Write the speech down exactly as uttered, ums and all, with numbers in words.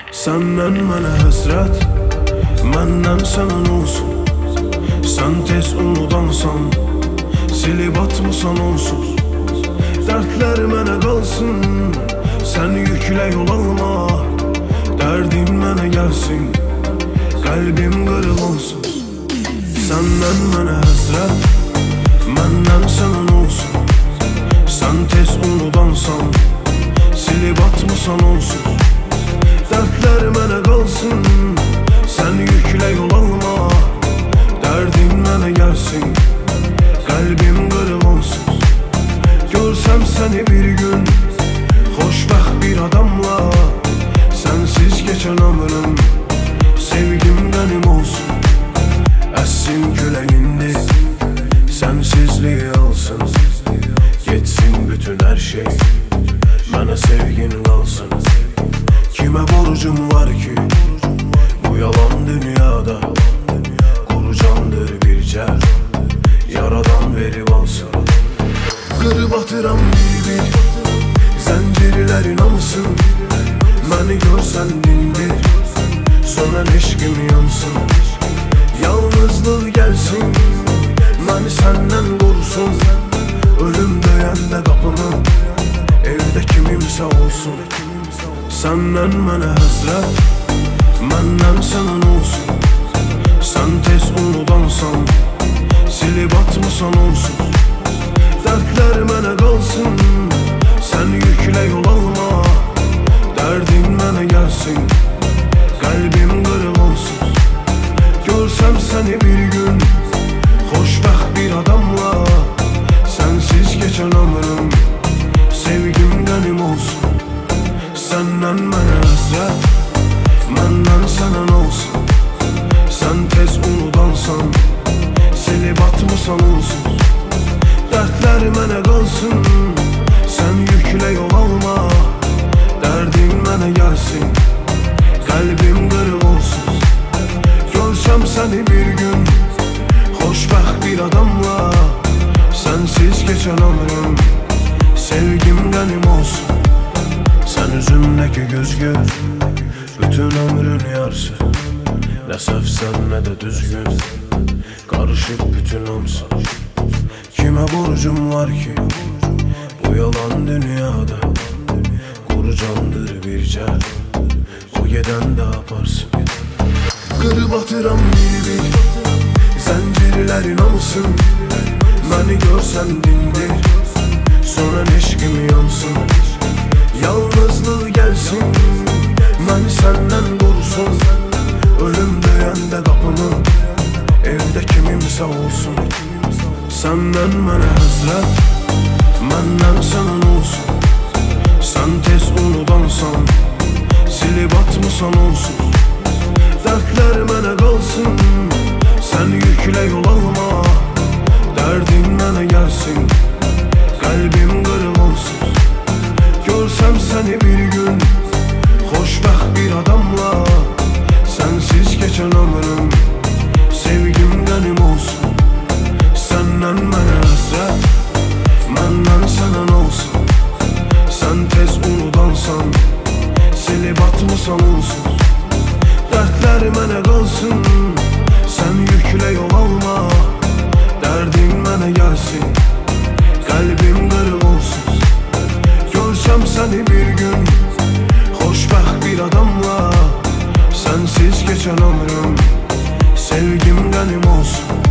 Səndən mənə həsrət, məndən sənən olsun. Sən tez unudansan, silib atmısan onsuz. Dərdlər mənə qalsın, sən yüklə yol alma. Dərdim mənə gəlsin, qəlbim qırıq olsun. Səndən mənə həsrət, məndən sənən olsun. Sən tez unudansan, silib atmısan onsuz. Dərdlər mənə qalsın, sən yüklə yol alma. Dərdim mənə gəlsin, qəlbim qırıq onsuz. Görsəm səni bir gün, xoşbəxt bir adamla. Sənsiz keçən ömrüm, sevgim mənim olsun. Əssin küləyindi, sənsizliyi alsın. Geçsin bütün hər şey, mənə sevgin qalsın. Kimə borcum var ki, bu yalan dünyada? Quru candır bircə, yaradan verib alsın. Qırıb atıram bir-bir, zəncirlərin hamısın. Məni görsən dindir, sönən eşqim yansın. Yalnızlıq gəlsin, məni səndən qorusun. Ölüm döyəndə qapımı, evdə kimimsə olsun. Səndən mənə həsrət, məndən sənən olsun. Sən tez unudansan, silib atmısan onsuz. Dərdlər mənə qalsın, sən yüklə yol alma. Dərdim mənə gəlsin, qəlbim qırıq onsuz. Görsəm səni bir gün, xoşbəxt bir adamla. Sənsiz keçən ömrüm, sevgim qənim olsun. Səndən mənə həsrət, məndən sənən olsun. Sən tez unudansan, silib atmısan onsuz. Dərdlər mənə qalsın, sən yüklə yol alma. Dərdim mənə gəlsin, qəlbim qırıq olsuz. Görsəm səni bir gün, xoşbəxt bir adamla. Sənsiz keçən ömrüm, sevgim qənim olsun. Sən üzümdəki göz-göz, bütün ömrün yarısı. Nə səhvsən, nə də düzgün, qarışıb bütün hamısı. Kimə borcum var ki, bu yalan dünyada? Quru candır bircə, o gedən də aparsın. Qırıb atıram bir-bir, zəncirlərin hamısın. Məni görsən dindir, sönən eşqim yansın. Yalnızlıq gəlsin, məni səndən qorusun. Ölüm döyəndə qapımı, evdə kimimsə olsun. Səndən mənə həsrət, məndən sənən olsun. Sən tez unudansan, silib atmısan onsuz. Dərdlər mənə qalsın, sən yüklə yol alma. Dərdim mənə gəlsin, qəlbim qırıq olsuz. Görsəm səni bir gün, xoşbəxt bir adamla. Sənsiz keçən ömrüm, sevgim qənim olsun. Səndən mənə həsrət, məndən sənən olsun. Sən tez unudansan, silib atmısan onsuz. Dərdlər mənə qalsın, sən yüklə yol alma. Dərdim mənə gəlsin, qəlbim qırıq olsuz. Görsəm səni bir gün, xoşbəxt bir adamla. Sənsiz keçən ömrüm, sevgim qənim olsun.